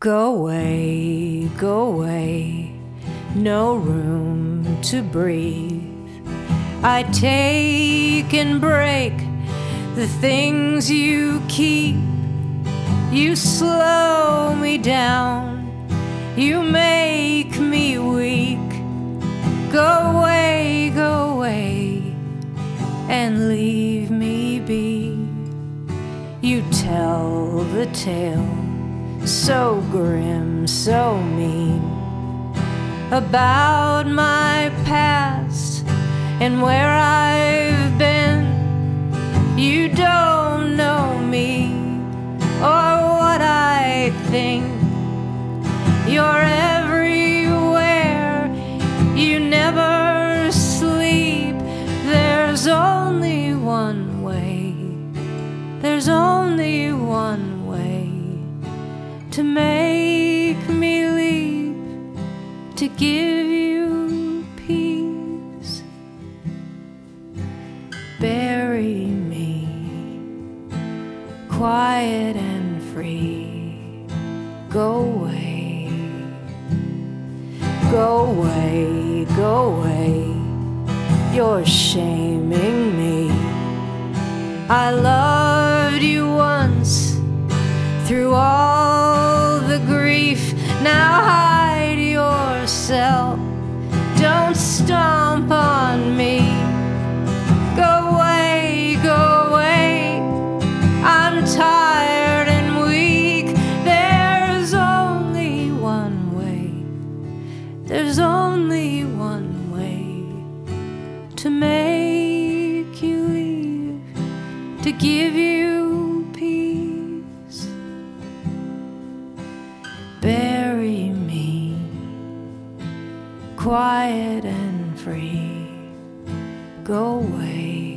Go away, no room to breathe. I take and break the things you keep. You slow me down, you make me weak. Go away, and leave me be. You tell the tale so grim, so mean, about my past and where I've been. You don't know me or what I think. You're everywhere, you never sleep. There's only one way, there's only one way to make me leave, to give you peace. Bury me, quiet and free. Go away, go away, go away. You're shaming me. I loved you once through all the grief. Now hide yourself, don't stomp on me. Go away, I'm tired and weak. There's only one way, there's only one way to make you leave, to give you peace. Bury me, quiet and free. Go away.